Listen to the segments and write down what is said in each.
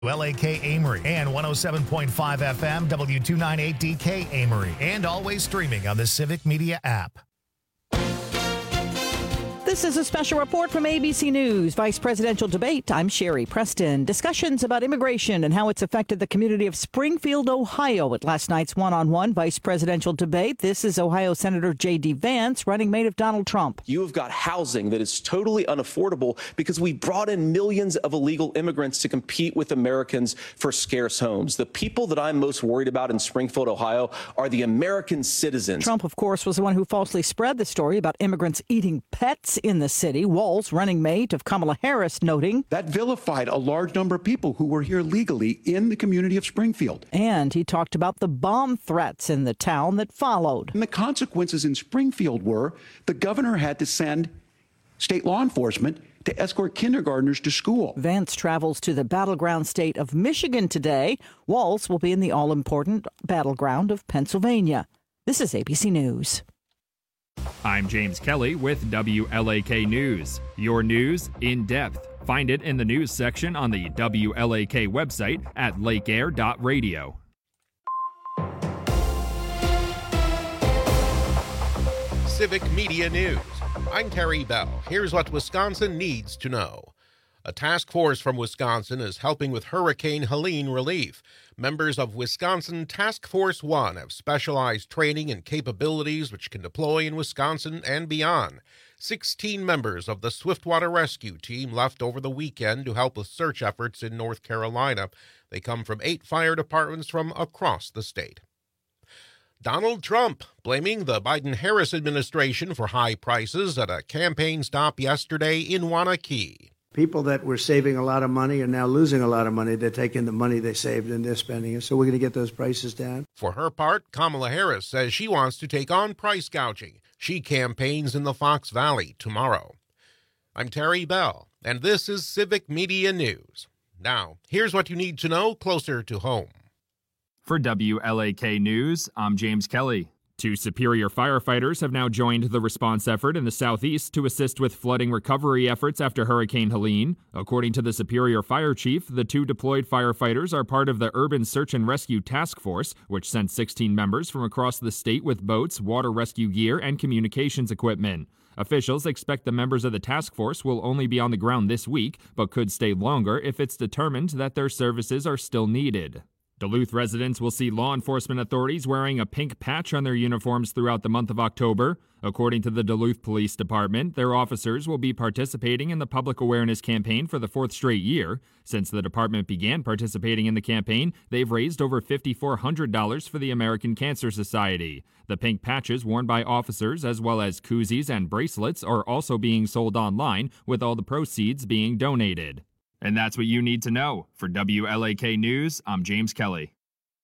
LAK Amory and 107.5 FM W298DK Amory, and always streaming on the Civic Media app. This is a special report from ABC News. Vice presidential debate. I'm Sherry Preston. Discussions about immigration and how it's affected the community of Springfield, Ohio at last night's one-on-one vice presidential debate. This is Ohio Senator J.D. Vance, running mate of Donald Trump. You have got housing that is totally unaffordable because we brought in millions of illegal immigrants to compete with Americans for scarce homes. The people that I'm most worried about in Springfield, Ohio, are the American citizens. Trump, of course, was the one who falsely spread the story about immigrants eating pets in the city. Walz, running mate of Kamala Harris, noting that vilified a large number of people who were here legally in the community of Springfield. And he talked about the bomb threats in the town that followed. And the consequences in Springfield were the governor had to send state law enforcement to escort kindergartners to school. Vance travels to the battleground state of Michigan today. Walz will be in the all-important battleground of Pennsylvania. This is ABC News. I'm James Kelly with WLAK News. Your news in depth. Find it in the news section on the WLAK website at lakeair.radio. Civic Media News. I'm Terry Bell. Here's what Wisconsin needs to know. A task force from Wisconsin is helping with Hurricane Helene relief. Members of Wisconsin Task Force 1 have specialized training and capabilities which can deploy in Wisconsin and beyond. 16 members of the Swiftwater Rescue Team left over the weekend to help with search efforts in North Carolina. They come from 8 fire departments from across the state. Donald Trump blaming the Biden-Harris administration for high prices at a campaign stop yesterday in Waunakee. People that were saving a lot of money are now losing a lot of money. They're taking the money they saved and they're spending it. So we're going to get those prices down. For her part, Kamala Harris says she wants to take on price gouging. She campaigns in the Fox Valley tomorrow. I'm Terry Bell, and this is Civic Media News. Now, here's what you need to know closer to home. For WLAK News, I'm James Kelly. 2 Superior firefighters have now joined the response effort in the southeast to assist with flooding recovery efforts after Hurricane Helene. According to the Superior Fire Chief, the 2 deployed firefighters are part of the Urban Search and Rescue Task Force, which sent 16 members from across the state with boats, water rescue gear, and communications equipment. Officials expect the members of the task force will only be on the ground this week, but could stay longer if it's determined that their services are still needed. Duluth residents will see law enforcement authorities wearing a pink patch on their uniforms throughout the month of October. According to the Duluth Police Department, their officers will be participating in the public awareness campaign for the 4th straight year. Since the department began participating in the campaign, they've raised over $5,400 for the American Cancer Society. The pink patches worn by officers, as well as koozies and bracelets, are also being sold online, with all the proceeds being donated. And that's what you need to know. For WLAK News, I'm James Kelly.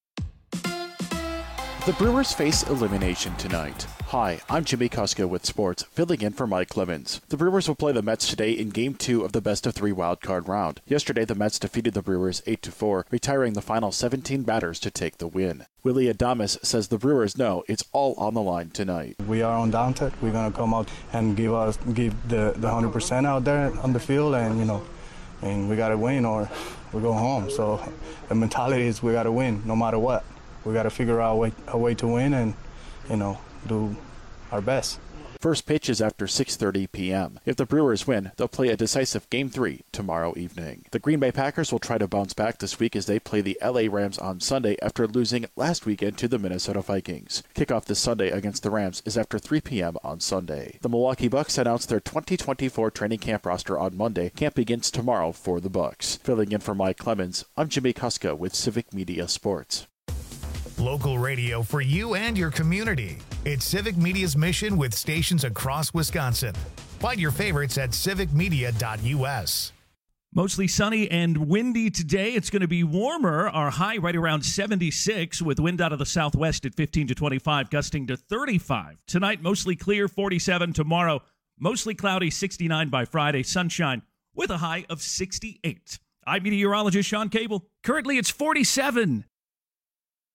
The Brewers face elimination tonight. Hi, I'm Jimmy Kuska with sports, filling in for Mike Clemens. The Brewers will play the Mets today in Game 2 of the best-of-3 wildcard round. Yesterday, the Mets defeated the Brewers 8-4, retiring the final 17 batters to take the win. Willie Adames says the Brewers know it's all on the line tonight. We are undaunted. We're going to come out and give the 100% out there on the field, and we got to win or we go home. So the mentality is we got to win no matter what. We got to figure out a way to win and, do our best. First pitch is after 6:30 p.m. If the Brewers win, they'll play a decisive Game 3 tomorrow evening. The Green Bay Packers will try to bounce back this week as they play the LA Rams on Sunday after losing last weekend to the Minnesota Vikings. Kickoff this Sunday against the Rams is after 3 p.m. on Sunday. The Milwaukee Bucks announced their 2024 training camp roster on Monday. Camp begins tomorrow for the Bucks. Filling in for Mike Clemens, I'm Jimmy Kuska with Civic Media Sports. Local radio for you and your community. It's Civic Media's mission with stations across Wisconsin. Find your favorites at civicmedia.us. Mostly sunny and windy today. It's going to be warmer. Our high right around 76 with wind out of the southwest at 15 to 25, gusting to 35. Tonight, mostly clear, 47. Tomorrow, mostly cloudy, 69 by Friday. Sunshine with a high of 68. I'm meteorologist Sean Cable. Currently, it's 47.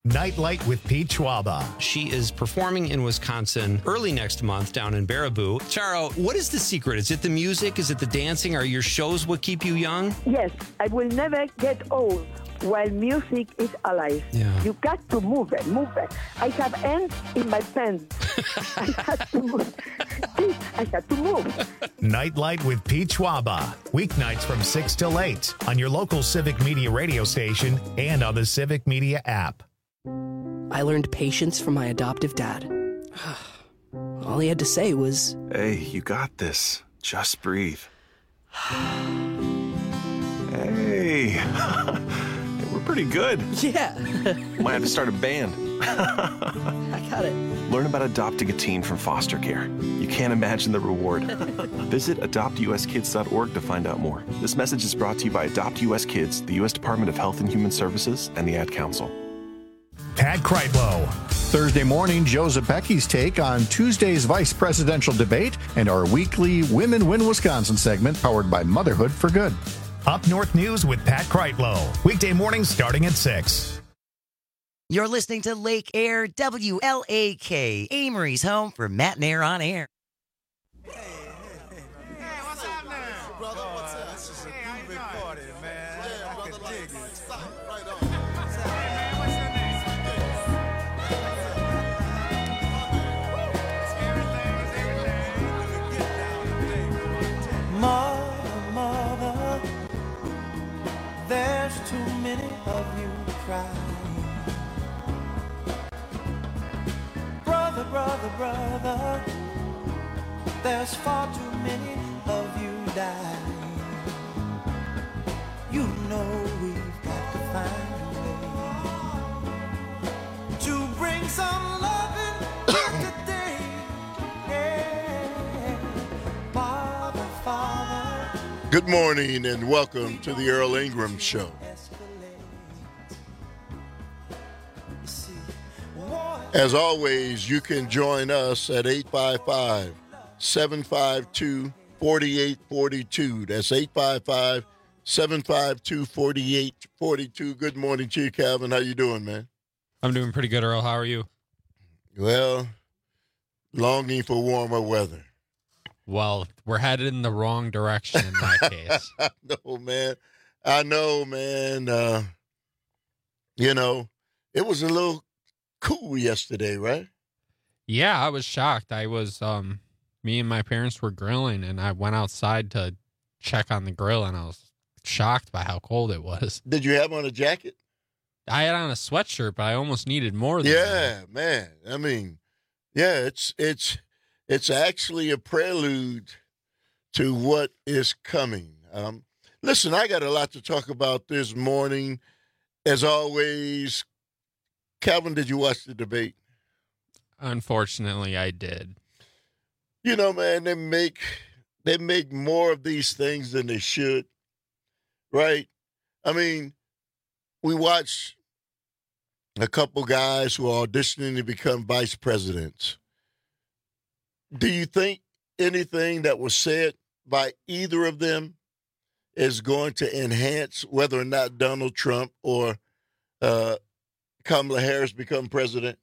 Nightlight with Pete Schwaba. She is performing in Wisconsin early next month down in Baraboo. Charo, what is the secret? Is it the music? Is it the dancing? Are your shows what keep you young? Yes, I will never get old while music is alive. Yeah. You got to move it. I have ants in my pants. I had to move. I had to move. Nightlight with Pete Schwaba. Weeknights from 6 till 8 on your local Civic Media radio station and on the Civic Media app. I learned patience from my adoptive dad. All he had to say was, "Hey, you got this. Just breathe." Hey, we're pretty good. Yeah. Might have to start a band. I got it. Learn about adopting a teen from foster care. You can't imagine the reward. Visit adoptuskids.org to find out more. This message is brought to you by Adopt US Kids, the U.S. Department of Health and Human Services, and the Ad Council. Pat Kreitlow. Thursday morning, Joe Zepecki's take on Tuesday's vice presidential debate and our weekly Women Win Wisconsin segment powered by Motherhood for Good. Up North News with Pat Kreitlow. Weekday mornings starting at 6. You're listening to Lake Air WLAK, Amory's home for Matt and Air on Air. Mother, there's too many of you crying. Brother, there's far too many of you dying. You know we've got to find a way to bring some loving today. Yeah. Father. Good morning and welcome to the Earl Ingram Show. As always, you can join us at 855-752-4842. That's 855-752-4842. Good morning to you, Calvin. How you doing, man? I'm doing pretty good, Earl. How are you? Well, longing for warmer weather. Well, we're headed in the wrong direction in that case. I know, man. It was a little cool yesterday, right? Yeah, I was shocked. I was, me and my parents were grilling, and I went outside to check on the grill, and I was shocked by how cold it was. Did you have on a jacket? I had on a sweatshirt, but I almost needed more than that. Man. I mean, yeah, it's actually a prelude to what is coming. Listen, I got a lot to talk about this morning. As always, Calvin, did you watch the debate? Unfortunately, I did. You know, man, they make more of these things than they should, right? I mean, we watch a couple guys who are auditioning to become vice presidents. Do you think anything that was said by either of them is going to enhance whether or not Donald Trump or Kamala Harris become president?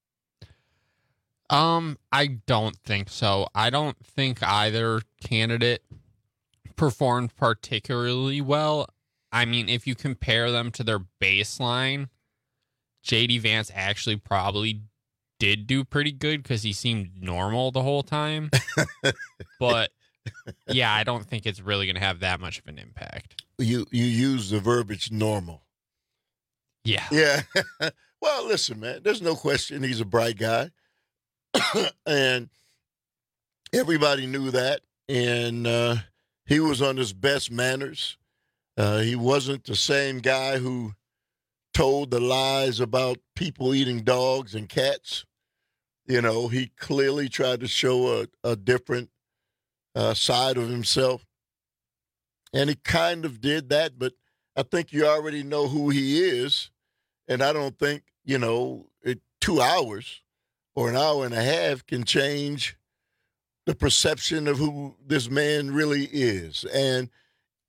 I don't think so. I don't think either candidate performed particularly well. I mean, if you compare them to their baseline, J.D. Vance actually probably did do pretty good because he seemed normal the whole time. But, yeah, I don't think it's really going to have that much of an impact. You use the verbiage normal. Yeah. Yeah. Well, listen, man, there's no question he's a bright guy. And everybody knew that. And he was on his best manners. He wasn't the same guy who told the lies about people eating dogs and cats. You know, he clearly tried to show a different side of himself. And he kind of did that, but I think you already know who he is. And I don't think, 2 hours or an hour and a half can change the perception of who this man really is. And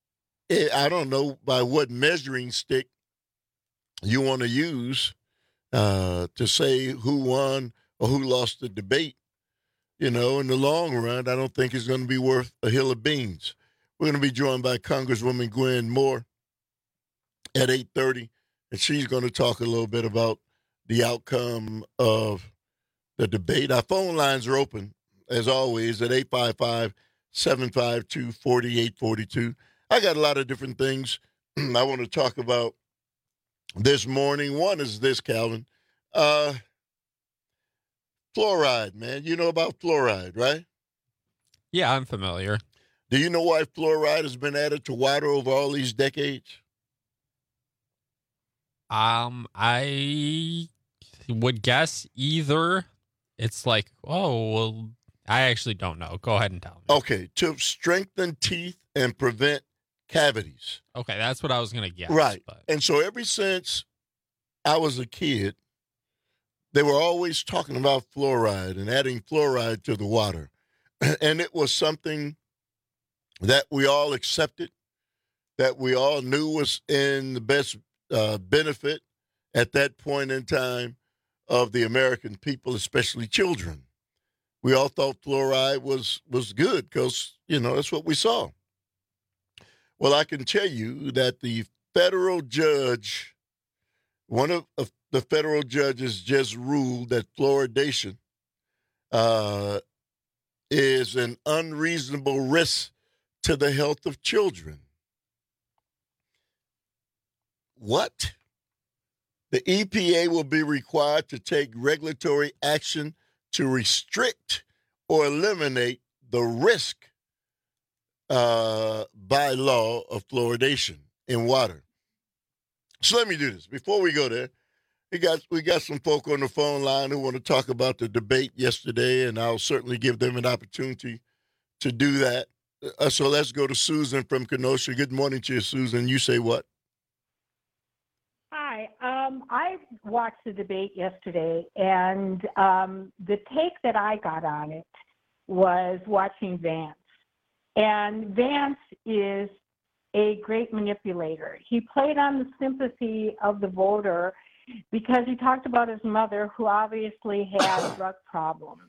I don't know by what measuring stick you want to use to say who won or who lost the debate, in the long run, I don't think it's going to be worth a hill of beans. We're going to be joined by Congresswoman Gwen Moore at 8:30, and she's going to talk a little bit about the outcome of the debate. Our phone lines are open, as always, at 855-752-4842. I got a lot of different things I want to talk about this morning. One is this, Calvin. Fluoride, man. You know about fluoride, right? Yeah, I'm familiar. Do you know why fluoride has been added to water over all these decades? I would guess either it's like, I actually don't know. Go ahead and tell me. Okay, to strengthen teeth and prevent cavities. Okay, that's what I was going to guess. Right. But. And so ever since I was a kid, they were always talking about fluoride and adding fluoride to the water. And it was something that we all accepted, that we all knew was in the best benefit at that point in time of the American people, especially children. We all thought fluoride was good because, that's what we saw. Well, I can tell you that the federal judge, one of the federal judges just ruled that fluoridation is an unreasonable risk to the health of children. What? The EPA will be required to take regulatory action to restrict or eliminate the risk by law of fluoridation in water. So let me do this. Before we go there, we got some folk on the phone line who want to talk about the debate yesterday, and I'll certainly give them an opportunity to do that. So let's go to Susan from Kenosha. Good morning to you, Susan. You say what? Hi. I watched the debate yesterday, and the take that I got on it was watching Vance. And Vance is a great manipulator. He played on the sympathy of the voter because he talked about his mother, who obviously had drug problems.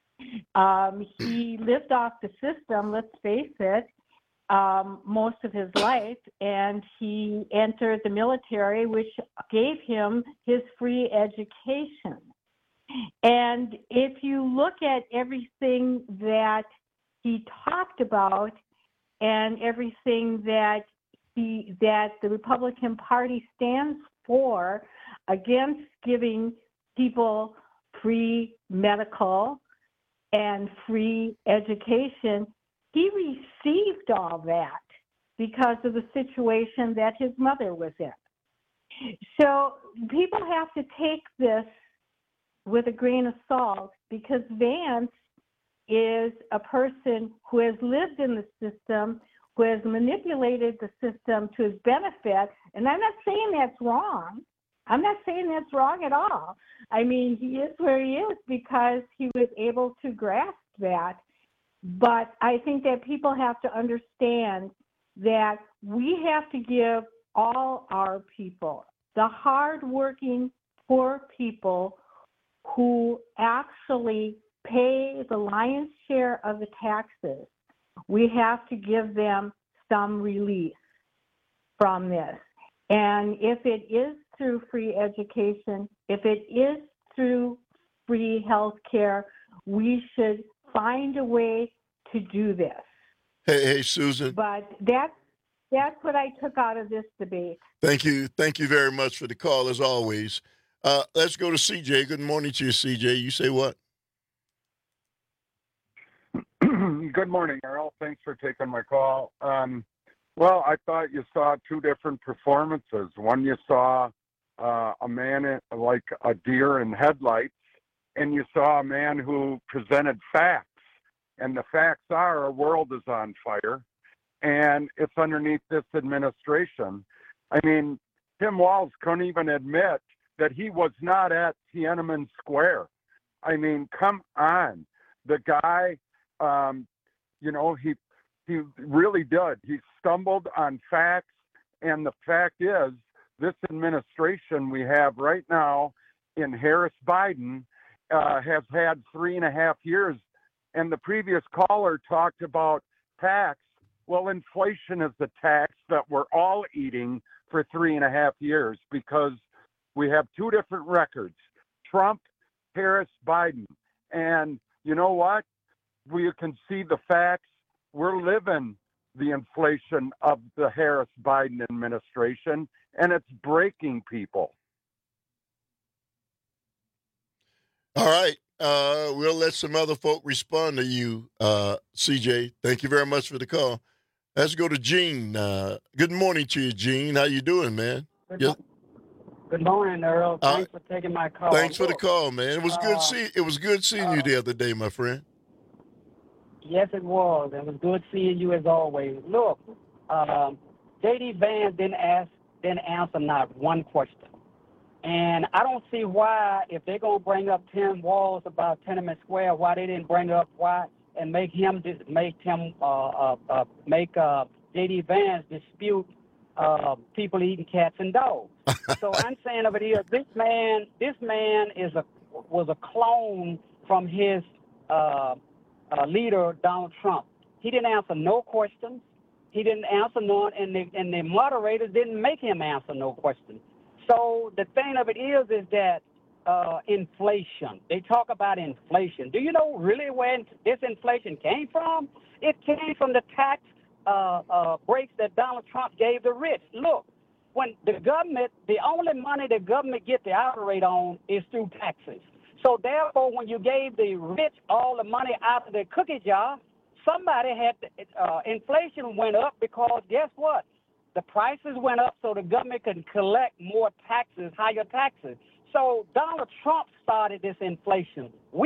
He lived off the system, let's face it, most of his life, and he entered the military, which gave him his free education. And if you look at everything that he talked about and everything that the Republican Party stands for against giving people free medical and free education, he received all that because of the situation that his mother was in. So people have to take this with a grain of salt because Vance is a person who has lived in the system, who has manipulated the system to his benefit. And I'm not saying that's wrong. I'm not saying that's wrong at all. I mean, he is where he is because he was able to grasp that. But I think that people have to understand that we have to give all our people, the hardworking, poor people who actually pay the lion's share of the taxes, we have to give them some relief from this. And if it is through free education, if it is through free health care, we should find a way to do this. Hey, Susan. But that's what I took out of this debate. Thank you. Thank you very much for the call, as always. Let's go to CJ. Good morning to you, CJ. You say what? Good morning, Earl. Thanks for taking my call. Well, I thought you saw two different performances. One, you saw a man like a deer in headlights, and you saw a man who presented facts. And the facts are our world is on fire, and it's underneath this administration. I mean, Tim Walz couldn't even admit that he was not at Tiananmen Square. I mean, come on. The guy, he really did. He stumbled on facts, and the fact is, this administration we have right now in Harris Biden has had 3.5 years. And the previous caller talked about tax. Well, inflation is the tax that we're all eating for 3.5 years because we have two different records, Trump, Harris, Biden. And you know what? We can see the facts. We're living the inflation of the Harris-Biden administration, and it's breaking people. All right. We'll let some other folk respond to you, CJ. Thank you very much for the call. Let's go to Gene. Good morning to you, Gene. How you doing, man? Good morning, Earl. Thanks for taking my call. Thanks for the call, man. It was good seeing you the other day, my friend. Yes, it was. It was good seeing you as always. Look, J.D. Vance didn't answer not one question. And I don't see why, if they're going to bring up Tim Walz about Tenement Square, why they didn't bring up why and make J.D. Vance dispute people eating cats and dogs. So I'm saying over here, this man was a clone from his leader, Donald Trump. He didn't answer no questions. He didn't answer none, and the moderators didn't make him answer no questions. So the thing of it is that inflation. They talk about inflation. Do you know really where this inflation came from? It came from the tax breaks that Donald Trump gave the rich. Look, when the government, the only money the government gets to operate on is through taxes. So therefore, when you gave the rich all the money out of their cookie jar, somebody had inflation went up because guess what? The prices went up so the government could collect more taxes, higher taxes. So Donald Trump started this inflation.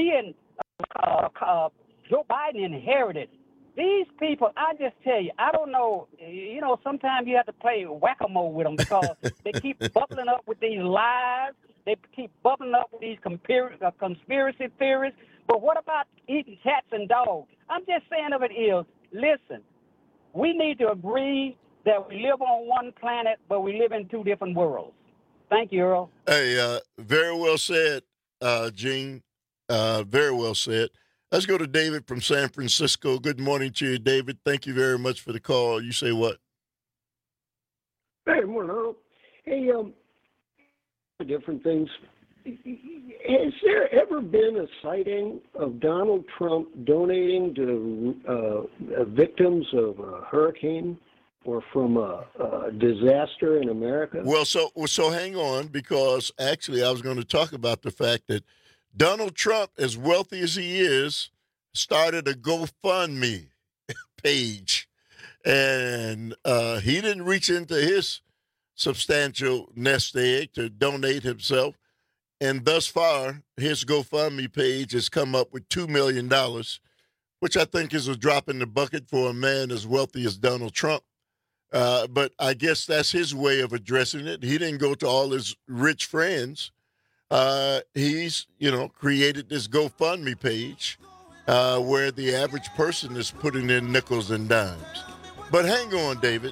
Joe Biden inherited. These people, I just tell you, I don't know, sometimes you have to play whack-a-mole with them because they keep bubbling up with these lies. They keep bubbling up with these conspiracy theories. But what about eating cats and dogs? I'm just saying of it is, listen, we need to agree that we live on one planet, but we live in two different worlds. Thank you, Earl. Hey, very well said, Gene. Very well said. Let's go to David from San Francisco. Good morning to you, David. Thank you very much for the call. You say what? Hey, morning, Earl. Hey, different things. Has there ever been a sighting of Donald Trump donating to victims of a hurricane or from a disaster in America? Well, so hang on, because actually I was going to talk about the fact that Donald Trump, as wealthy as he is, started a GoFundMe page. And he didn't reach into his substantial nest egg to donate himself. And thus far, his GoFundMe page has come up with $2 million, which I think is a drop in the bucket for a man as wealthy as Donald Trump. But I guess that's his way of addressing it. He didn't go to all his rich friends. He's, created this GoFundMe page where the average person is putting in nickels and dimes. But hang on, David.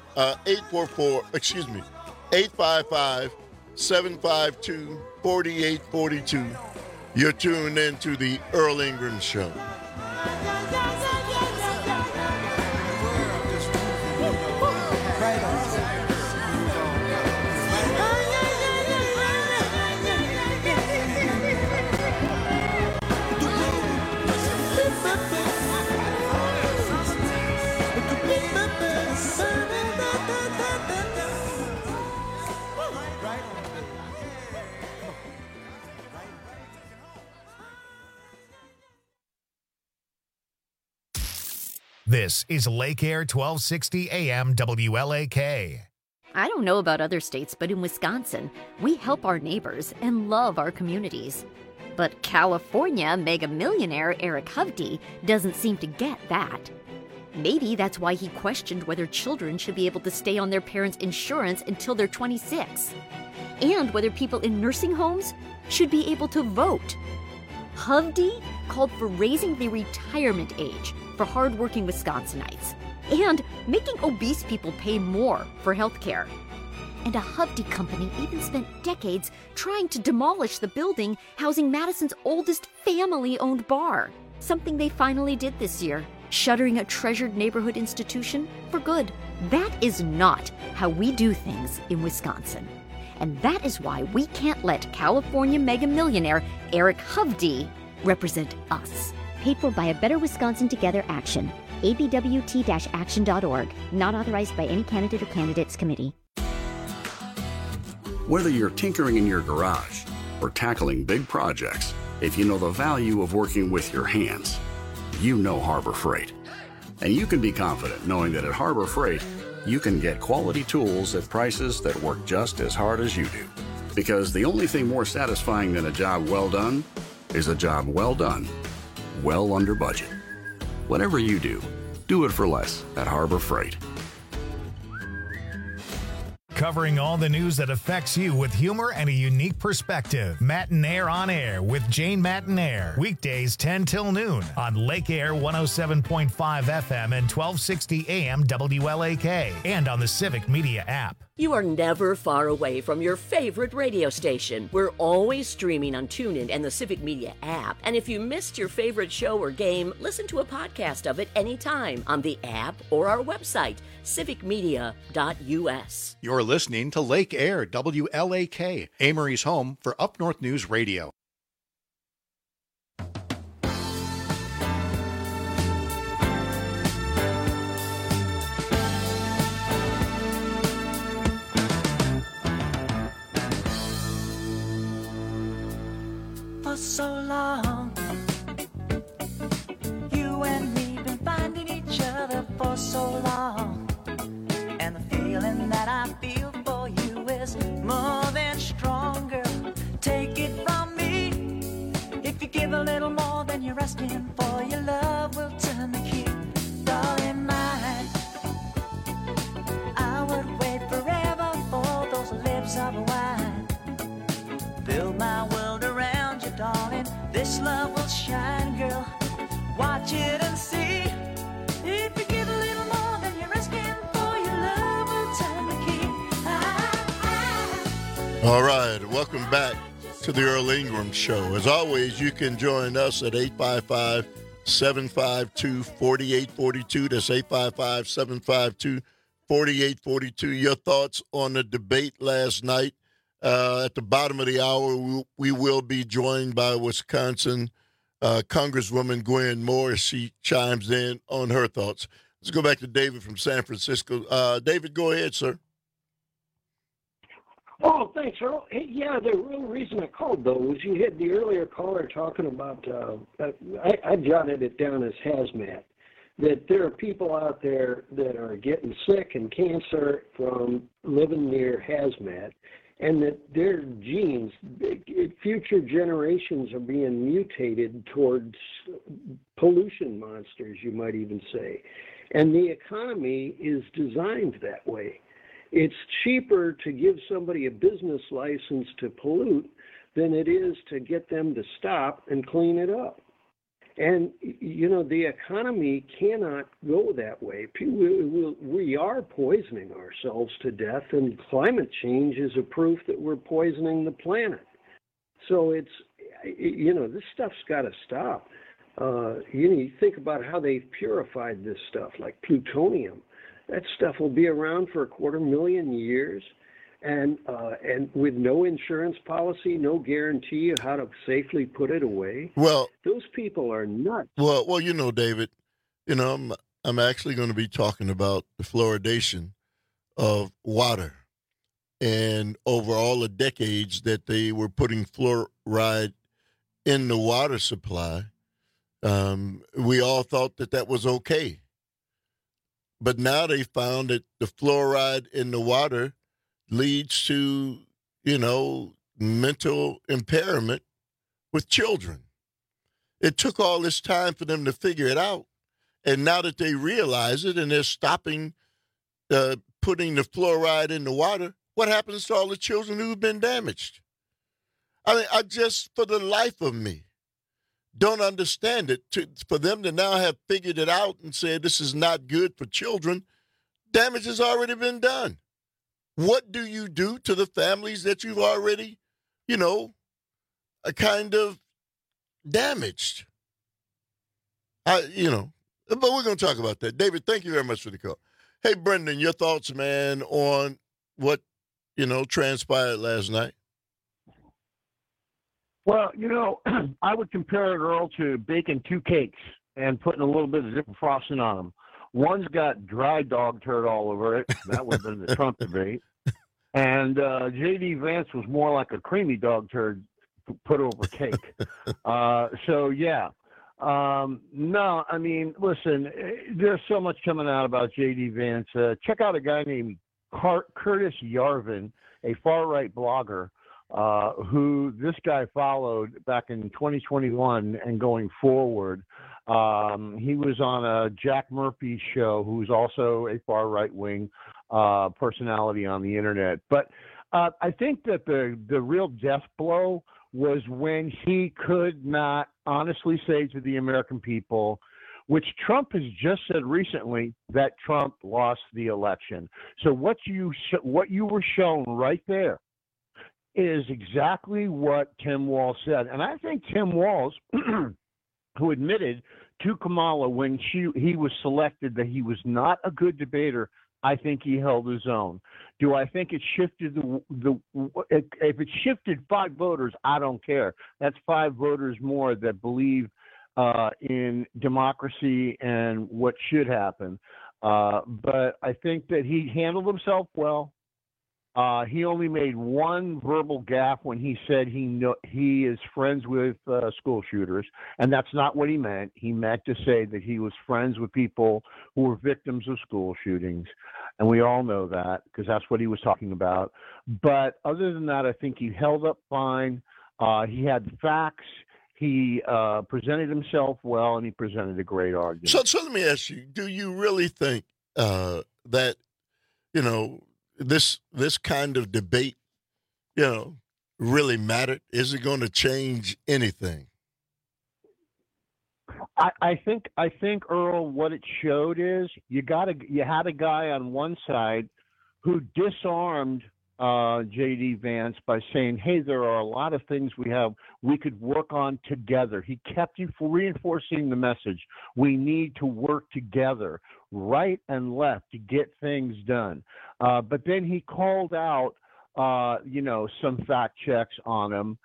844-752-4842. You're tuned in to the Earl Ingram Show. This is Lake Air 1260 AM WLAK. I don't know about other states, but in Wisconsin, we help our neighbors and love our communities. But California mega millionaire Eric Hovde doesn't seem to get that. Maybe that's why he questioned whether children should be able to stay on their parents' insurance until they're 26, and whether people in nursing homes should be able to vote. Hovde called for raising the retirement age for hardworking Wisconsinites and making obese people pay more for health care. And a Hovde company even spent decades trying to demolish the building housing Madison's oldest family-owned bar. Something they finally did this year, shuttering a treasured neighborhood institution for good. That is not how we do things in Wisconsin. And that is why we can't let California mega millionaire Eric Hovde represent us. Paid for by a Better Wisconsin Together action. abwt-action.org. Not authorized by any candidate or candidates committee. Whether you're tinkering in your garage or tackling big projects, if you know the value of working with your hands, you know Harbor Freight. And you can be confident knowing that at Harbor Freight, you can get quality tools at prices that work just as hard as you do. Because the only thing more satisfying than a job well done is a job well done, well under budget. Whatever you do it for less at Harbor Freight. Covering all the news that affects you with humor and a unique perspective. Matinaire on Air with Jane Matinaire. Weekdays 10 till noon on Lake Air 107.5 FM and 1260 AM WLAK. And on the Civic Media app. You are never far away from your favorite radio station. We're always streaming on TuneIn and the Civic Media app. And if you missed your favorite show or game, listen to a podcast of it anytime on the app or our website, civicmedia.us. You're listening to Lake Air WLAK, Amory's home for Up North News Radio. For so long, you and me been finding each other for so long, and the feeling that I feel for you is more than stronger. Take it from me, if you give a little more than you're asking for, your love will turn the key. Darling mine, I would wait forever for those lips of wine. Build my world around you, darling. This love will shine, girl. Watch it and see. If you give a little more than you're asking for, your love will turn the key. All right, welcome back to the Earl Ingram Show. As always, you can join us at 855-752-4842. That's 855-752-4842. Your thoughts on the debate last night. At the bottom of the hour, we will be joined by Wisconsin Congresswoman Gwen Moore. She chimes in on her thoughts. Let's go back to David from San Francisco. David, go ahead, sir. Oh, thanks, Earl. Hey, yeah, the real reason I called, though, was you had the earlier caller talking about, I jotted it down as hazmat, that there are people out there that are getting sick and cancer from living near hazmat, and that their genes, future generations are being mutated towards pollution monsters, you might even say. And the economy is designed that way. It's cheaper to give somebody a business license to pollute than it is to get them to stop and clean it up. And, you know, the economy cannot go that way. We are poisoning ourselves to death, and climate change is a proof that we're poisoning the planet. So it's, you know, this stuff's got to stop. You think about how they've purified this stuff, like plutonium. That stuff will be around for 250,000 years. And with no insurance policy, no guarantee of how to safely put it away. Well, those people are nuts. Well, you know, David, you know, I'm actually going to be talking about the fluoridation of water, and over all the decades that they were putting fluoride in the water supply, we all thought that was okay. But now they found that the fluoride in the water leads to, you know, mental impairment with children. It took all this time for them to figure it out. And now that they realize it and they're stopping putting the fluoride in the water, what happens to all the children who've been damaged? I mean, I just, for the life of me, don't understand it. For them to now have figured it out and said this is not good for children, damage has already been done. what do you do to the families that you've already, kind of damaged? But we're going to talk about that. David, thank you very much for the call. Hey, Brendan, your thoughts, man, on what, transpired last night? Well, I would compare it, Earl, to baking two cakes and putting a little bit of different frosting on them. One's got dry dog turd all over it. That would have been the Trump debate. And J.D. Vance was more like a creamy dog turd put over cake. No, I mean, listen, there's so much coming out about J.D. Vance. Check out a guy named Curtis Yarvin, a far-right blogger, who this guy followed back in 2021 and going forward. He was on a Jack Murphy show, who's also a far right-wing personality on the internet. But I think that the real death blow was when he could not honestly say to the American people, which Trump has just said recently, that Trump lost the election. So what you were shown right there is exactly what Tim Walz said. And I think Tim Walz, who admitted to Kamala when he was selected that he was not a good debater, I think he held his own. Do I think it shifted if it shifted 5 voters, I don't care. That's 5 voters more that believe in democracy and what should happen. But I think that he handled himself well. He only made one verbal gaffe when he said he is friends with school shooters, and that's not what he meant. He meant to say that he was friends with people who were victims of school shootings, and we all know that because that's what he was talking about. But other than that, I think he held up fine. He had facts. He presented himself well, and he presented a great argument. So let me ask you: do you really think that this kind of debate, really mattered? Is it going to change anything? I think Earl, what it showed is you had a guy on one side who disarmed J.D. Vance by saying, hey, there are a lot of things we could work on together. He kept reinforcing the message. We need to work together, right and left, to get things done. But then he called out, some fact checks on him.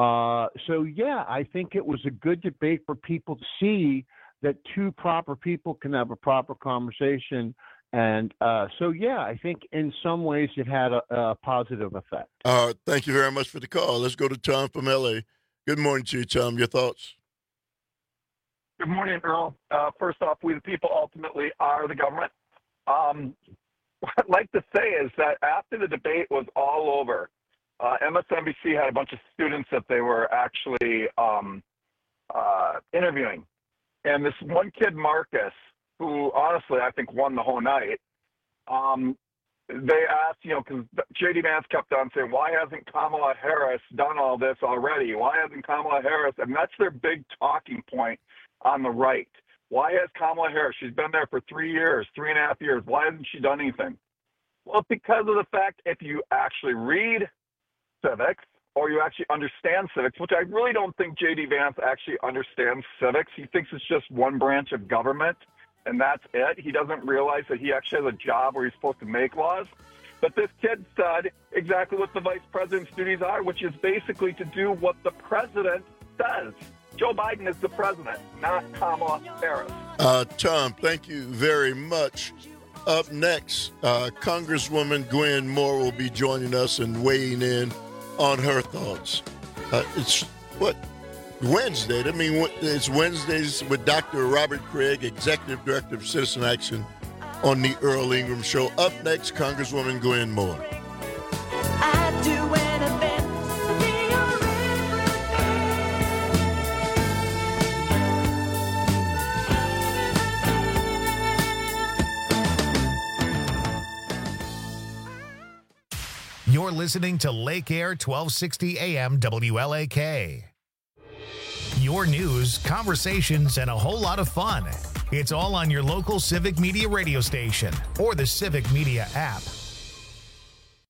I think it was a good debate for people to see that two proper people can have a proper conversation. And I think in some ways it had a positive effect. Thank you very much for the call. Let's go to Tom from L.A. Good morning to you, Tom. Your thoughts? Good morning, Earl. First off, we the people ultimately are the government. What I'd like to say is that after the debate was all over, MSNBC had a bunch of students that they were actually interviewing. And this one kid, Marcus, who honestly I think won the whole night, they asked, because J.D. Vance kept on saying, why hasn't Kamala Harris done all this already? Why hasn't Kamala Harris? And that's their big talking point on the right. Why has Kamala Harris, she's been there for 3.5 years, why hasn't she done anything? Well, because of the fact if you actually read civics or you actually understand civics, which I really don't think J.D. Vance actually understands civics. He thinks it's just one branch of government, and that's it. He doesn't realize that he actually has a job where he's supposed to make laws. But this kid said exactly what the vice president's duties are, which is basically to do what the president says. Joe Biden is the president, not Kamala Harris. Tom, thank you very much. Up next, Congresswoman Gwen Moore will be joining us and weighing in on her thoughts. It's Wednesday. I mean, it's Wednesdays with Dr. Robert Craig, Executive Director of Citizen Action, on the Earl Ingram Show. Up next, Congresswoman Gwen Moore. I'd do anything. You're listening to Lake Air 1260 AM WLAK. Your news, conversations, and a whole lot of fun. It's all on your local Civic Media radio station or the Civic Media app.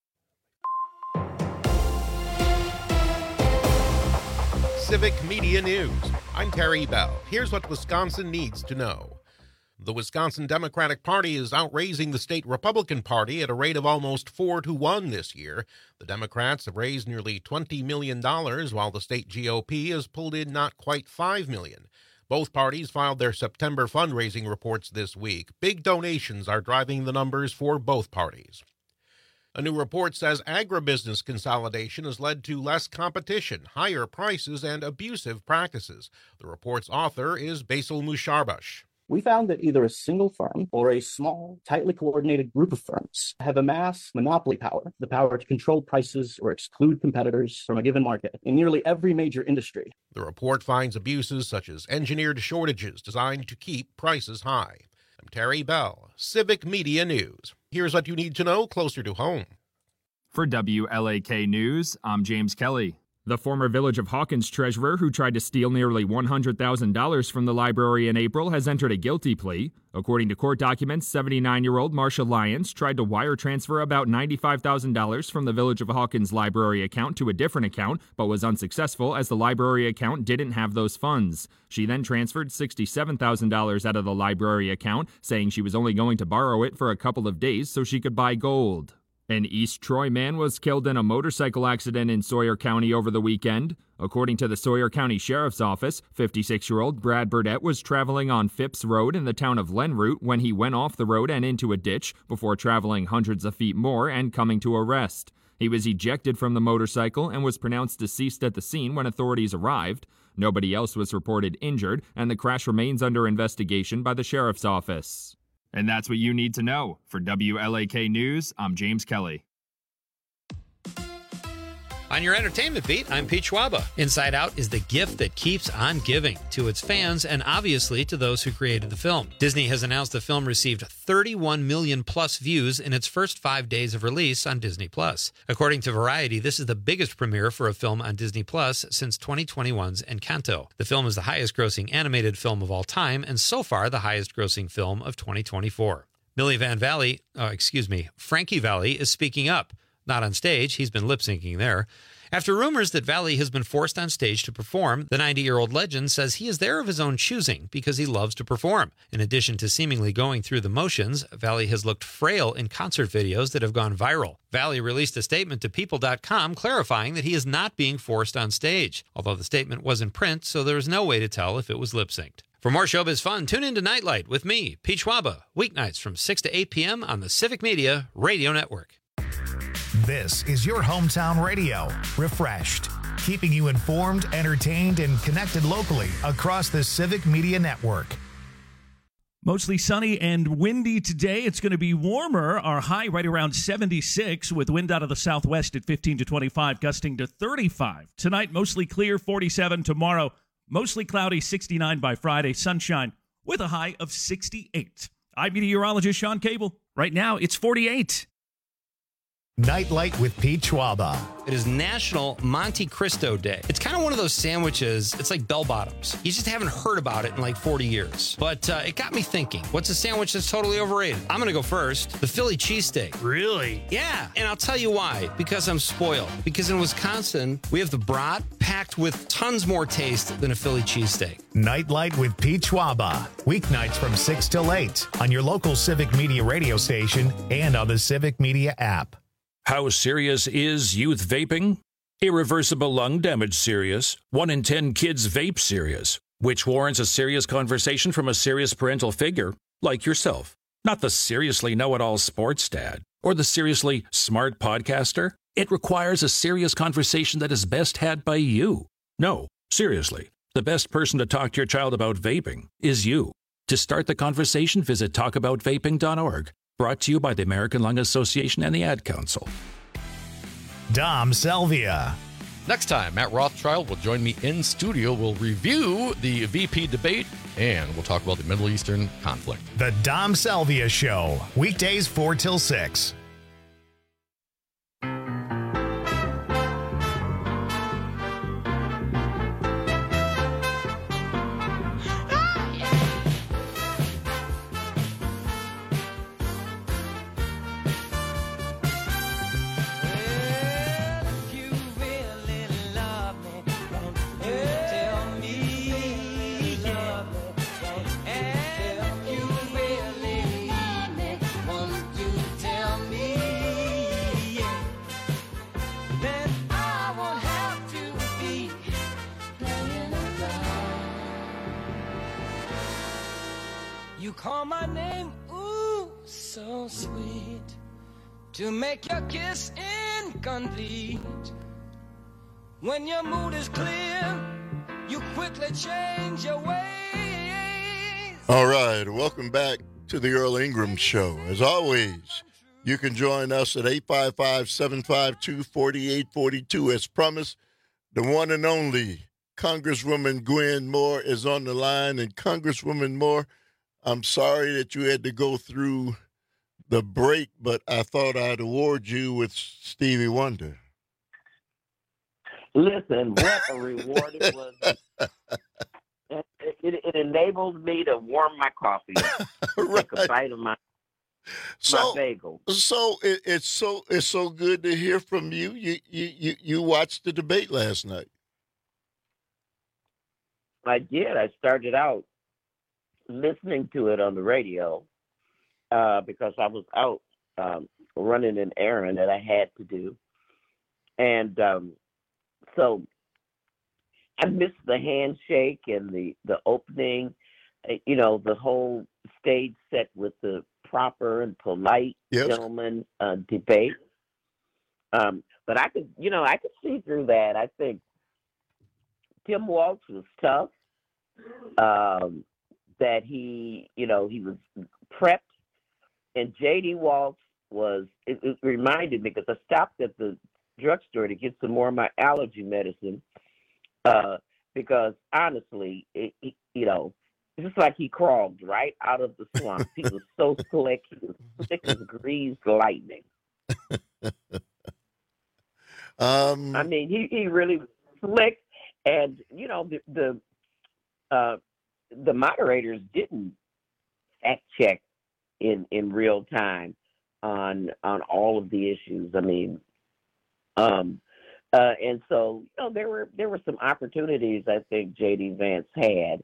Civic Media News. I'm Terry Bell. Here's what Wisconsin needs to know. The Wisconsin Democratic Party is outraising the state Republican Party at a rate of almost 4-1 this year. The Democrats have raised nearly $20 million, while the state GOP has pulled in not quite $5 million. Both parties filed their September fundraising reports this week. Big donations are driving the numbers for both parties. A new report says agribusiness consolidation has led to less competition, higher prices, and abusive practices. The report's author is Basil Musharbash. We found that either a single firm or a small, tightly coordinated group of firms have amassed monopoly power, the power to control prices or exclude competitors from a given market in nearly every major industry. The report finds abuses such as engineered shortages designed to keep prices high. I'm Terry Bell, Civic Media News. Here's what you need to know closer to home. For WLAK News, I'm James Kelly. The former Village of Hawkins treasurer who tried to steal nearly $100,000 from the library in April has entered a guilty plea. According to court documents, 79-year-old Marcia Lyons tried to wire transfer about $95,000 from the Village of Hawkins library account to a different account, but was unsuccessful as the library account didn't have those funds. She then transferred $67,000 out of the library account, saying she was only going to borrow it for a couple of days so she could buy gold. An East Troy man was killed in a motorcycle accident in Sawyer County over the weekend. According to the Sawyer County Sheriff's Office, 56-year-old Brad Burdett was traveling on Phipps Road in the town of Lenroot when he went off the road and into a ditch before traveling hundreds of feet more and coming to a rest. He was ejected from the motorcycle and was pronounced deceased at the scene when authorities arrived. Nobody else was reported injured, and the crash remains under investigation by the Sheriff's Office. And that's what you need to know. For WLAK News, I'm James Kelly. On your entertainment beat, I'm Pete Schwaba. Inside Out is the gift that keeps on giving to its fans and obviously to those who created the film. Disney has announced the film received 31 million plus views in its first 5 days of release on Disney+. According to Variety, this is the biggest premiere for a film on Disney+ since 2021's Encanto. The film is the highest grossing animated film of all time and so far the highest grossing film of 2024. Frankie Valli is speaking up. Not on stage, he's been lip-syncing there. After rumors that Valli has been forced on stage to perform, the 90-year-old legend says he is there of his own choosing because he loves to perform. In addition to seemingly going through the motions, Valli has looked frail in concert videos that have gone viral. Valli released a statement to People.com clarifying that he is not being forced on stage, although the statement was in print, so there is no way to tell if it was lip-synced. For more showbiz fun, tune in to Nightlight with me, Pete Schwaba, weeknights from 6 to 8 p.m. on the Civic Media Radio Network. This is your hometown radio, refreshed, keeping you informed, entertained, and connected locally across the Civic Media Network. Mostly sunny and windy today. It's going to be warmer. Our high right around 76 with wind out of the southwest at 15 to 25, gusting to 35. Tonight, mostly clear, 47. Tomorrow, mostly cloudy, 69 by Friday. Sunshine with a high of 68. I'm meteorologist Sean Cable. Right now, it's 48. Nightlight with Pete Schwaba. It is National Monte Cristo Day. It's kind of one of those sandwiches, it's like bell bottoms. You just haven't heard about it in like 40 years. But it got me thinking, what's a sandwich that's totally overrated? I'm going to go first. The Philly cheesesteak. Really? Yeah, and I'll tell you why. Because I'm spoiled. Because in Wisconsin, we have the brat packed with tons more taste than a Philly cheesesteak. Nightlight with Pete Schwaba. Weeknights from 6 till 8 on your local Civic Media radio station and on the Civic Media app. How serious is youth vaping? Irreversible lung damage serious. 1 in 10 kids vape serious, which warrants a serious conversation from a serious parental figure like yourself. Not the seriously know-it-all sports dad or the seriously smart podcaster. It requires a serious conversation that is best had by you. No, seriously, the best person to talk to your child about vaping is you. To start the conversation, visit talkaboutvaping.org. Brought to you by the American Lung Association and the Ad Council. Dom Salvia. Next time, Matt Rothschild will join me in studio. We'll review the VP debate, and we'll talk about the Middle Eastern conflict. The Dom Salvia Show. Weekdays 4 till 6. If you really love me, You call my name, ooh, so sweet, to make your kiss incomplete. When your mood is clear, you quickly change your ways. All right, welcome back to the Earl Ingram Show. As always, you can join us at 855-752-4842. As promised, the one and only Congresswoman Gwen Moore is on the line. And Congresswoman Moore, I'm sorry that you had to go through the break, but I thought I'd award you with Stevie Wonder. Listen, what a reward it was. It enabled me to warm my coffee up. Right. Take a bite of my bagel. So it's so good to hear from you. You watched the debate last night. I did. I started out listening to it on the radio because I was out running an errand that I had to do. And so I missed the handshake and the opening, the whole stage set with the proper and polite gentleman debate. But I could see through that. I think Tim Walz was tough. That he was prepped, and J.D. Walz it reminded me, because I stopped at the drugstore to get some more of my allergy medicine, because honestly, it's just like he crawled right out of the swamp. He was so slick. He was slick as greased lightning. I mean, he really was slick, and the moderators didn't fact check in real time on all of the issues. I mean, and so there were some opportunities I think J.D. Vance had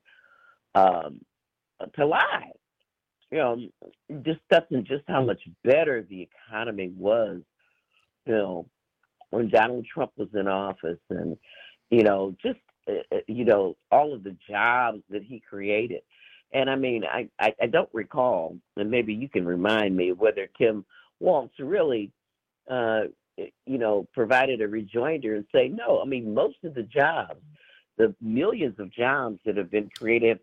to lie. Discussing just how much better the economy was, when Donald Trump was in office, and all of the jobs that he created. And I mean, I don't recall, and maybe you can remind me, whether Tim Walz really, provided a rejoinder and say, no, I mean, most of the jobs, the millions of jobs that have been created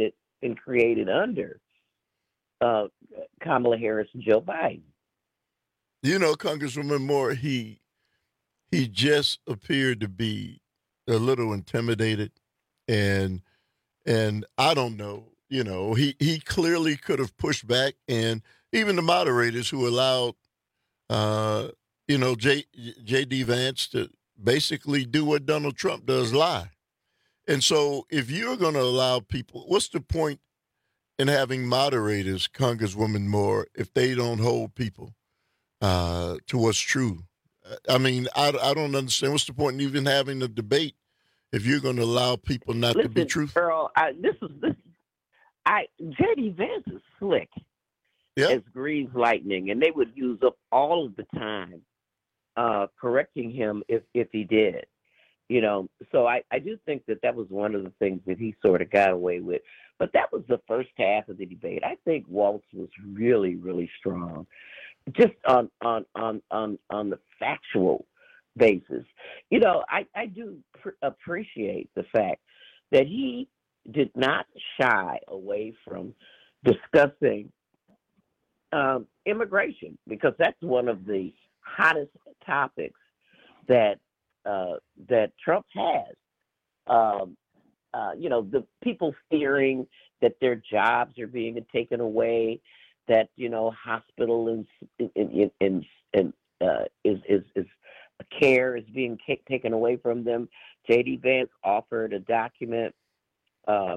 under Kamala Harris and Joe Biden. Congresswoman Moore, he just appeared to be a little intimidated, and I don't know, he clearly could have pushed back, and even the moderators who allowed J.D. Vance to basically do what Donald Trump does, lie. And so if you're going to allow people, what's the point in having moderators, Congresswoman Moore, if they don't hold people to what's true? I mean, I don't understand. What's the point in even having a debate if you're going to allow people not to be truthful? Earl, J.D. Vance is slick as greased lightning, and they would use up all of the time correcting him if he did. So I do think that was one of the things that he sort of got away with. But that was the first half of the debate. I think Walz was really, really strong, just on the factual basis. I do appreciate the fact that he did not shy away from discussing immigration, because that's one of the hottest topics that Trump has. The people fearing that their jobs are being taken away, that hospital and care is being taken away from them. J.D. Vance offered a document a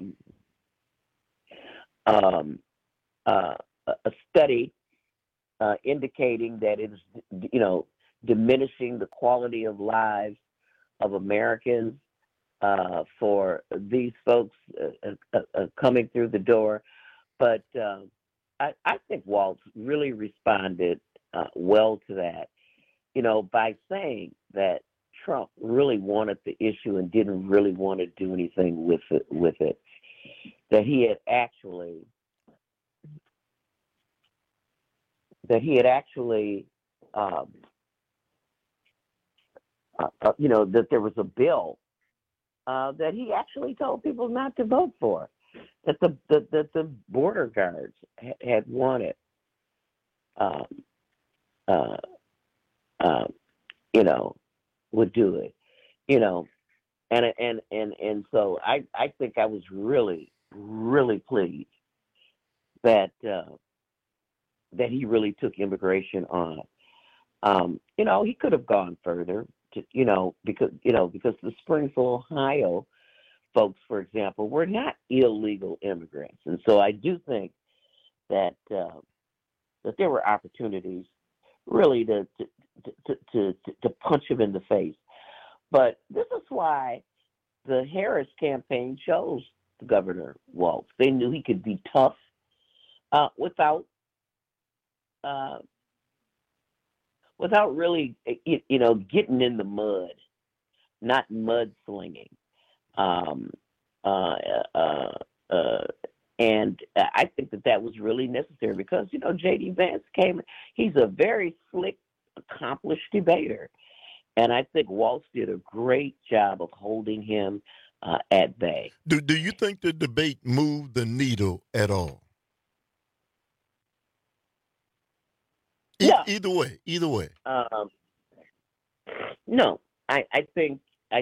study indicating that it is, diminishing the quality of lives of Americans for these folks coming through the door. But I think Walz really responded well to that, by saying that Trump really wanted the issue and didn't really want to do anything with it, that he had actually that he had actually, that there was a bill that he actually told people not to vote for, that the border guards had wanted, would do it, and so I think I was really, really pleased that that he really took immigration on. He could have gone further, because the Springfield, Ohio folks, for example, were not illegal immigrants, and so I do think that that there were opportunities really to punch him in the face. But this is why the Harris campaign chose Governor Walz. They knew he could be tough without really, getting in the mud, not mudslinging. And I think that was really necessary because, J.D. Vance he's a very slick, accomplished debater. And I think Walz did a great job of holding him at bay. Do you think the debate moved the needle at all? Yeah. Either way. No, I think,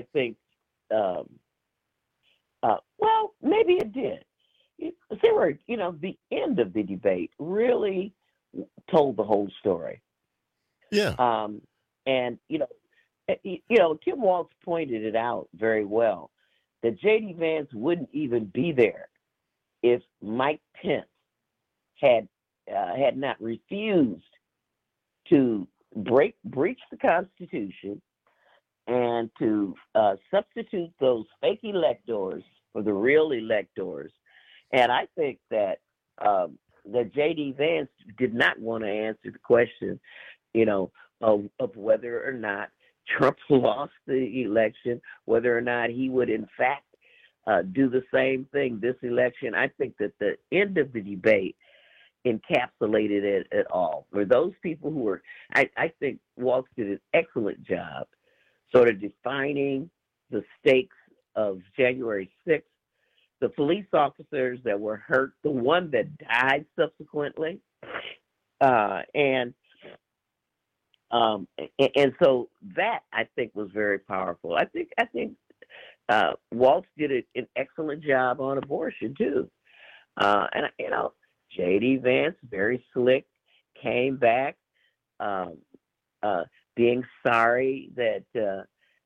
well, maybe it did. There were, the end of the debate really told the whole story. Yeah. And, Tim Walz pointed it out very well, that J.D. Vance wouldn't even be there if Mike Pence had not refused to breach the Constitution and to substitute those fake electors for the real electors. And I think that that J.D. Vance did not want to answer the question, of whether or not Trump lost the election, whether or not he would in fact do the same thing this election. I think that the end of the debate encapsulated it at all. For those people who were, I think Walz did an excellent job sort of defining the stakes of January 6th, the police officers that were hurt, the one that died subsequently, and so that I think was very powerful. I think Walz did an excellent job on abortion too, and J.D. Vance, very slick, came back, being sorry that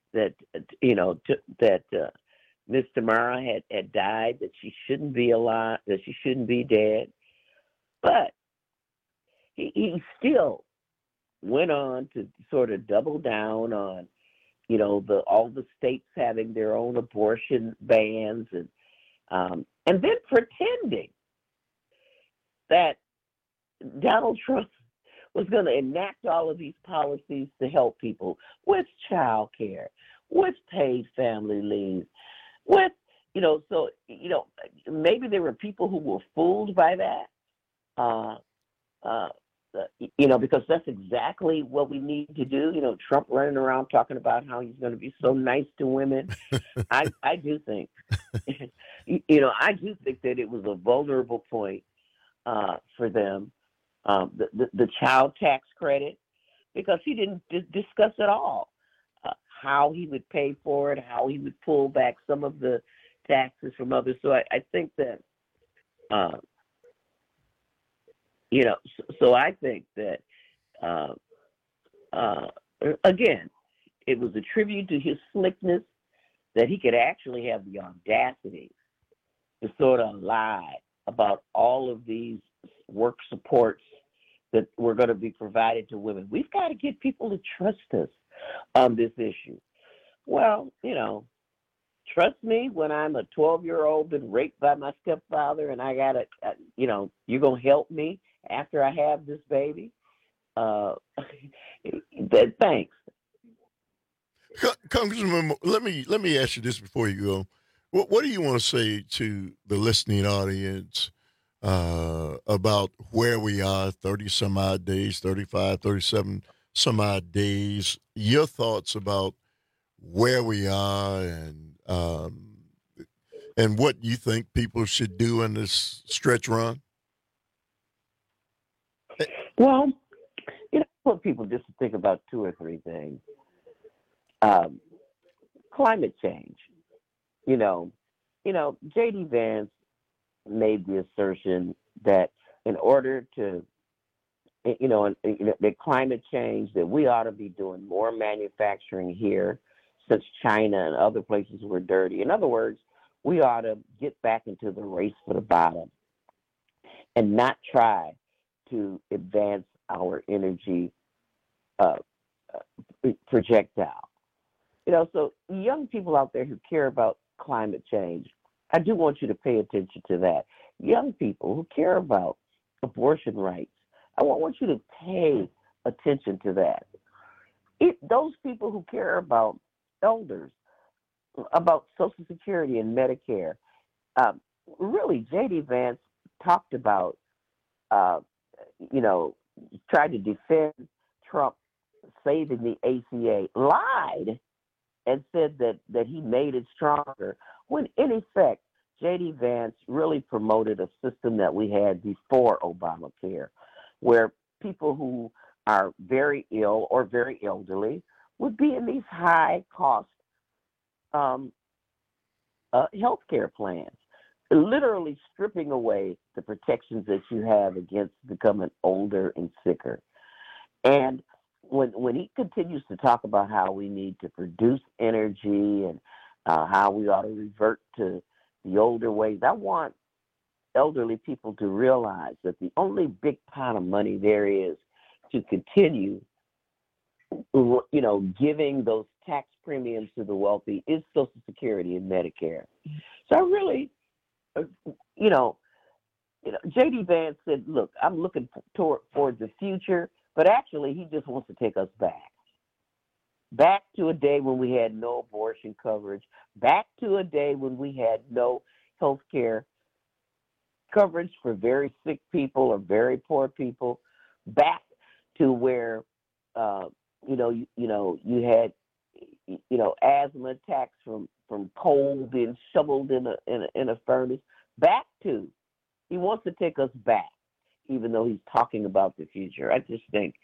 Miss Tamara had died, that she shouldn't be alive, that she shouldn't be dead. But he still went on to sort of double down on, all the states having their own abortion bans, and then pretending that Donald Trump was going to enact all of these policies to help people with child care, with paid family leave, with, maybe there were people who were fooled by that, because that's exactly what we need to do. Trump running around talking about how he's going to be so nice to women. I do think, that it was a vulnerable point for them, the child tax credit, because he didn't discuss at all how he would pay for it, how he would pull back some of the taxes from others. So I think that, so I think that, again, it was a tribute to his slickness that he could actually have the audacity to sort of lie about all of these work supports that were going to be provided to women. We've got to get people to trust us on this issue. Well, trust me when I'm a 12-year-old been raped by my stepfather and I got to, you're going to help me after I have this baby? Thanks. Congressman, let me ask you this before you go. What do you want to say to the listening audience about where we are, 30 some odd days, 35, 37 some odd days. Your thoughts about where we are and what you think people should do in this stretch run? Well, I want people just to think about two or three things. Climate change. J.D. Vance made the assertion that in order to, that climate change, that we ought to be doing more manufacturing here since China and other places were dirty. In other words, we ought to get back into the race for the bottom and not try to advance our energy projectile. So young people out there who care about climate change, I do want you to pay attention to that. Young people who care about abortion rights, I want you to pay attention to that. Those people who care about elders, about Social Security and Medicare, really, J.D. Vance talked about, tried to defend Trump saving the ACA, lied and said that he made it stronger, when in effect, J.D. Vance really promoted a system that we had before Obamacare, where people who are very ill or very elderly would be in these high-cost health care plans, literally stripping away the protections that you have against becoming older and sicker. And when he continues to talk about how we need to produce energy and how we ought to revert to the older ways, I want elderly people to realize that the only big pot of money there is to continue, giving those tax premiums to the wealthy is Social Security and Medicare. So I really, J.D. Vance said, look, I'm looking toward the future, but actually he just wants to take us back to a day when we had no abortion coverage, back to a day when we had no health care coverage for very sick people or very poor people, back to where, you had, asthma attacks from coal being shoveled in a furnace. He wants to take us back, even though he's talking about the future. I just think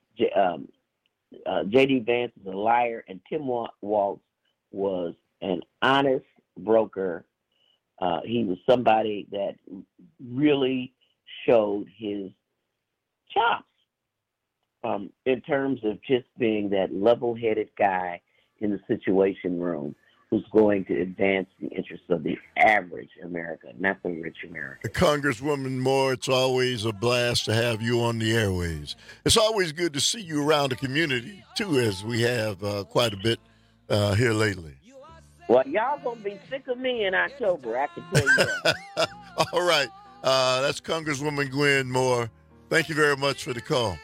J.D. Vance is a liar, and Tim Walz was an honest broker. He was somebody that really showed his chops in terms of just being that level-headed guy in the Situation Room who's going to advance the interests of the average America, not the rich America. Congresswoman Moore, it's always a blast to have you on the airwaves. It's always good to see you around the community, too, as we have quite a bit here lately. Well, y'all going to be sick of me in October, I can tell you that. All right. That's Congresswoman Gwen Moore. Thank you very much for the call.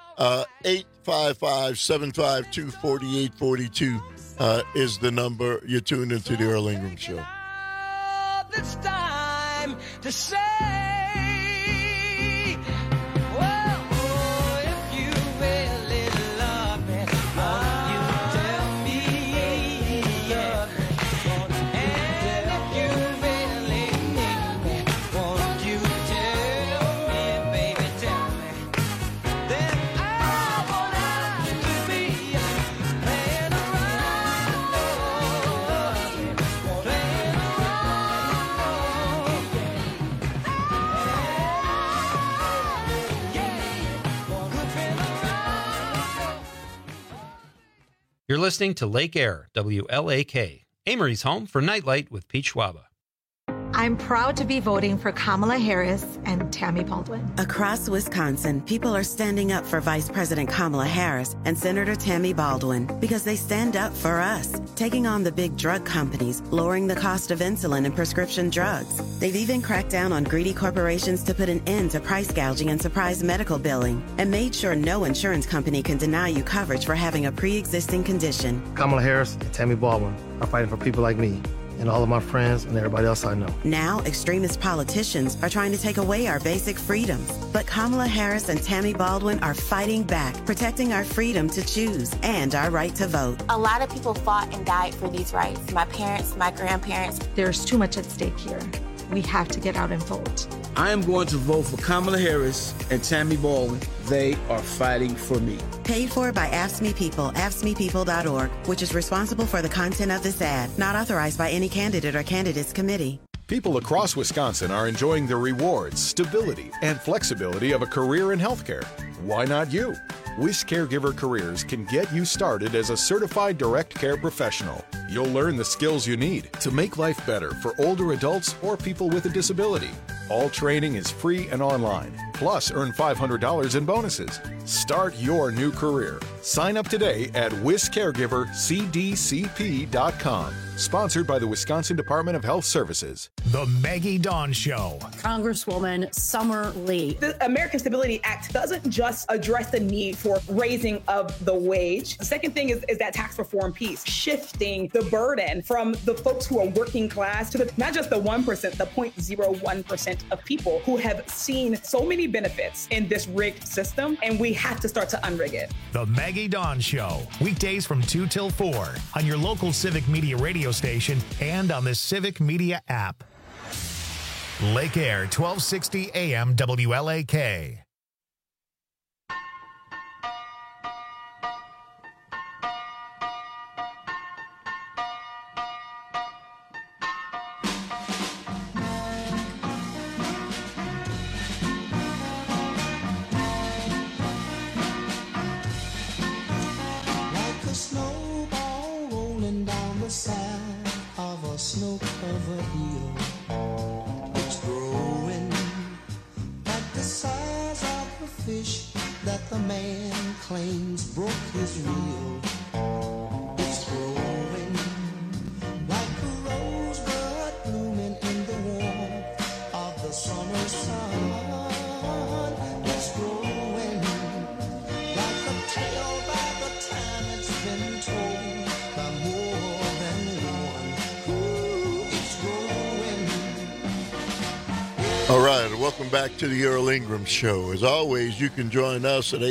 855-752-4842 is the number. You're tuned into the Earl Ingram Show. It's time to say, if you really love me, won't you tell me? And if you really need me, won't you tell me, baby, tell me? Then I won't have to be playing You're listening to Lake Air, WLAK, Amory's home for Nightlight with Pete Schwaba. I'm proud to be voting for Kamala Harris and Tammy Baldwin. Across Wisconsin, people are standing up for Vice President Kamala Harris and Senator Tammy Baldwin because they stand up for us, taking on the big drug companies, lowering the cost of insulin and prescription drugs. They've even cracked down on greedy corporations to put an end to price gouging and surprise medical billing, and made sure no insurance company can deny you coverage for having a pre-existing condition. Kamala Harris and Tammy Baldwin are fighting for people like me. and all of my friends and everybody else I know. Now, extremist politicians are trying to take away our basic freedoms. But Kamala Harris and Tammy Baldwin are fighting back, protecting our freedom to choose and our right to vote. A lot of people fought and died for these rights. My parents, my grandparents. There's too much at stake here. We have to get out and vote. I am going to vote for Kamala Harris and Tammy Baldwin. They are fighting for me. Paid for by AFSCME People, AFSCMEPeople.org, which is responsible for the content of this ad. Not authorized by any candidate or candidates committee. People across Wisconsin are enjoying the rewards, stability, and flexibility of a career in healthcare. Why not you? WIS Caregiver Careers can get you started as a certified direct care professional. You'll learn the skills you need to make life better for older adults or people with a disability. All training is free and online. Plus, earn $500 in bonuses. Start your new career. Sign up today at WisCaregiverCDCP.com. Sponsored by the Wisconsin Department of Health Services. The Maggie Dawn Show. Congresswoman Summer Lee. The American Stability Act doesn't just address the need for raising of the wage. The second thing is that tax reform piece, shifting the burden from the folks who are working class to not just the 1%, the 0.01% of people who have seen so many benefits in this rigged system, and we have to start to unrig it. The Maggie Dawn Show. Weekdays from 2 till 4 on your local Civic Media radio station and on the Civic Media app. Lake Air, 1260 AM WLAK. Snow-covered hill, it's growing like the size of a fish that the man claims broke his reel. It's growing like a rosebud blooming in the warmth of the summer sun. It's growing like a tale by the time it's been told by more than one. All right, welcome back to the Earl Ingram Show. As always, you can join us at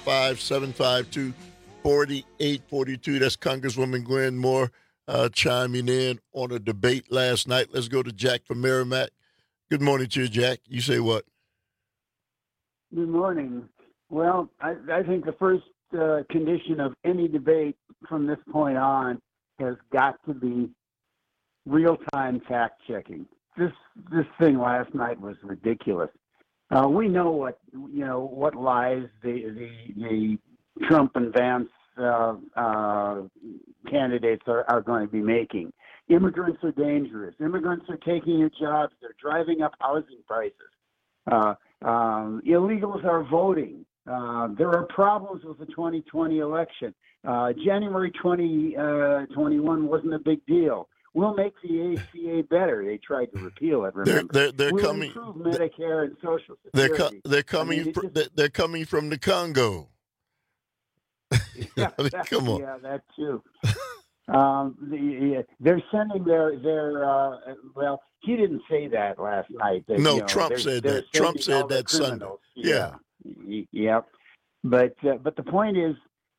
855-752-4842. That's Congresswoman Gwen Moore chiming in on a debate last night. Let's go to Jack from Merrimack. Good morning to you, Jack. You say what? Good morning. Well, I think the first condition of any debate from this point on has got to be real-time fact-checking. This thing last night was ridiculous. We know what lies the Trump and Vance candidates are going to be making. Immigrants are dangerous. Immigrants are taking your jobs. They're driving up housing prices. Illegals are voting. There are problems with the 2020 election. January 2021 wasn't a big deal. We'll make the ACA better. They tried to repeal it. Remember, they're we'll coming. Improve Medicare and Social Security. They're coming. They're coming from the Congo. Yeah, come on. Yeah, that too. They're sending their. Well, he didn't say that last night. No, Trump said that. Trump said that Sunday. Yeah. Yep. But the point is,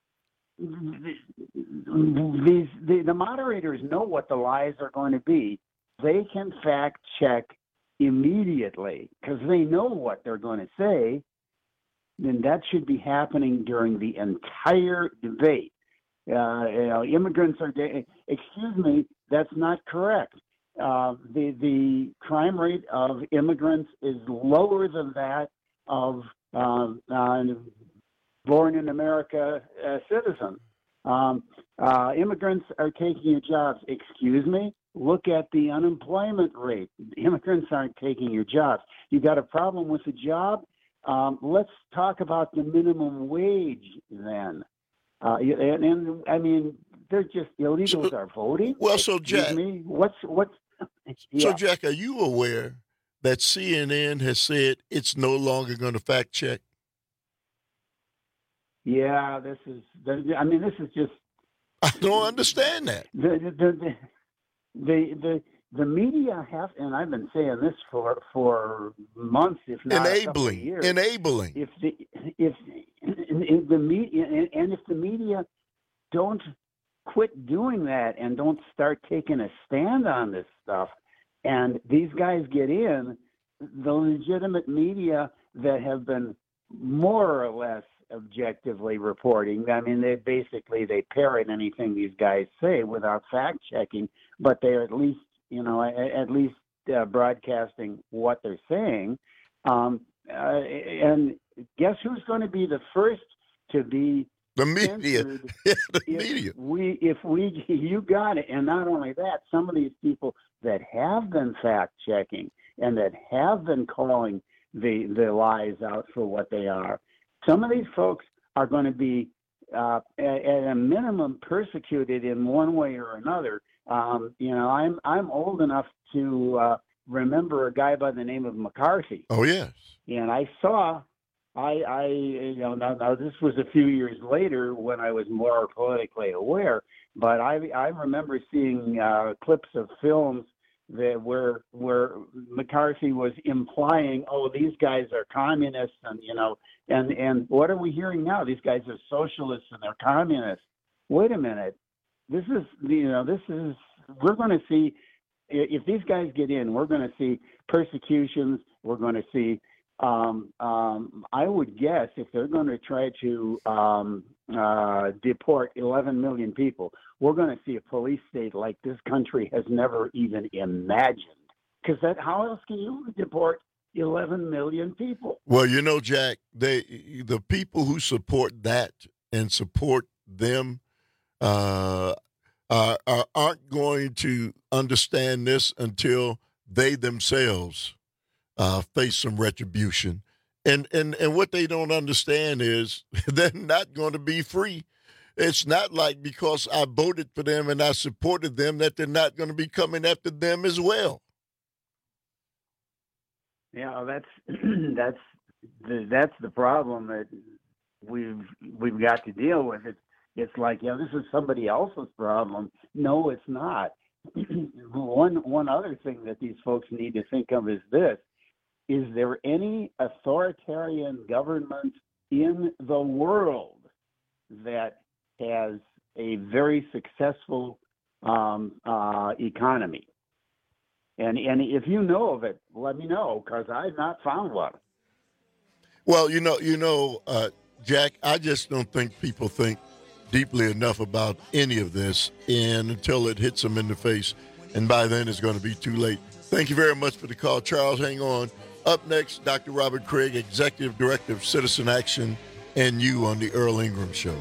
the moderators know what the lies are going to be. They can fact check immediately because they know what they're going to say. Then that should be happening during the entire debate. Immigrants are. Excuse me, that's not correct. The crime rate of immigrants is lower than that of born in America citizens. Immigrants are taking your jobs. Excuse me? Look at the unemployment rate. Immigrants aren't taking your jobs. You got a problem with the job? Let's talk about the minimum wage then. And I mean, they're just illegals are voting. Well, so Jack, what's yeah. So Jack, are you aware that CNN has said it's no longer going to fact check? Yeah, this is just. I don't understand that. The media have, and I've been saying this for months, if not a couple of years. Enabling. If the media and if the media don't quit doing that and don't start taking a stand on this stuff, and these guys get in, the legitimate media that have been more or less objectively reporting. I mean, they parrot anything these guys say without fact checking, but they're at least broadcasting what they're saying. And guess who's going to be the first to be the media? Media. You got it. And not only that, some of these people that have been fact checking and that have been calling the lies out for what they are, some of these folks are going to be at a minimum persecuted in one way or another. I'm old enough to remember a guy by the name of McCarthy. Oh yes. And I saw, now this was a few years later when I was more politically aware, but I remember seeing clips of films that where McCarthy was implying, oh, these guys are communists, and what are we hearing now? These guys are socialists and they're communists. Wait a minute. This is we're going to see, if these guys get in, we're going to see persecutions. We're going to see, I would guess, if they're going to try to deport 11 million people, we're going to see a police state like this country has never even imagined. Because how else can you deport 11 million people? Well, Jack, the people who support that and support them aren't going to understand this until they themselves face some retribution. And what they don't understand is they're not going to be free. It's not like because I voted for them and I supported them that they're not going to be coming after them as well. Yeah, that's the problem that we've got to deal with. It's like, this is somebody else's problem. No, it's not. One other thing that these folks need to think of is this: is there any authoritarian government in the world that has a very successful economy? And if you know of it, let me know, because I've not found one. Well, Jack, I just don't think people think deeply enough about any of this, and until it hits them in the face, and by then it's going to be too late. Thank you very much for the call, Charles. Hang on. Up next, Dr. Robert Craig, Executive Director of Citizen Action, and you on the Earl Ingram Show.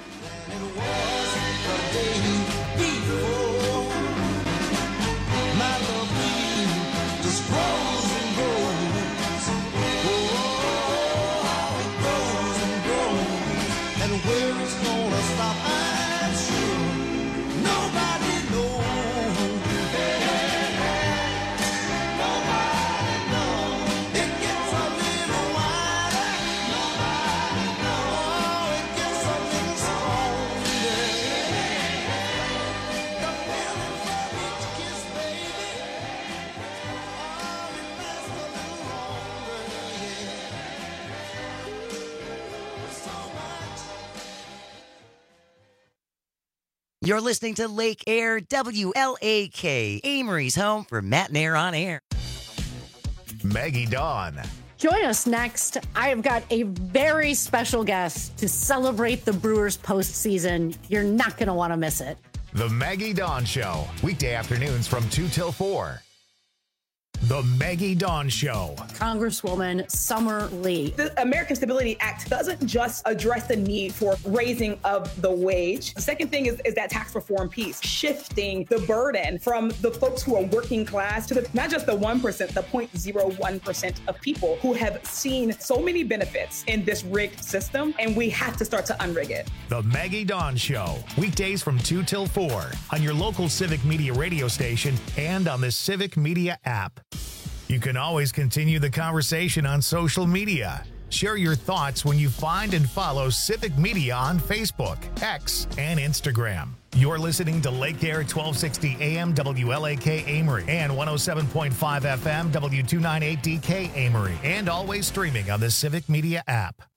You're listening to Lake Air WLAK, Amory's home for Matt and Air on Air. Maggie Dawn. Join us next. I have got a very special guest to celebrate the Brewers postseason. You're not going to want to miss it. The Maggie Dawn Show, weekday afternoons from 2 till 4. The Maggie Dawn Show. Congresswoman Summer Lee. The American Stability Act doesn't just address the need for raising of the wage. The second thing is that tax reform piece, shifting the burden from the folks who are working class to not just the 1%, the 0.01% of people who have seen so many benefits in this rigged system, and we have to start to unrig it. The Maggie Dawn Show, weekdays from 2 till 4 on your local Civic Media radio station and on the Civic Media app. You can always continue the conversation on social media. Share your thoughts when you find and follow Civic Media on Facebook, X, and Instagram. You're listening to Lake Air 1260 AM WLAK Amory and 107.5 FM W298DK Amory, and always streaming on the Civic Media app.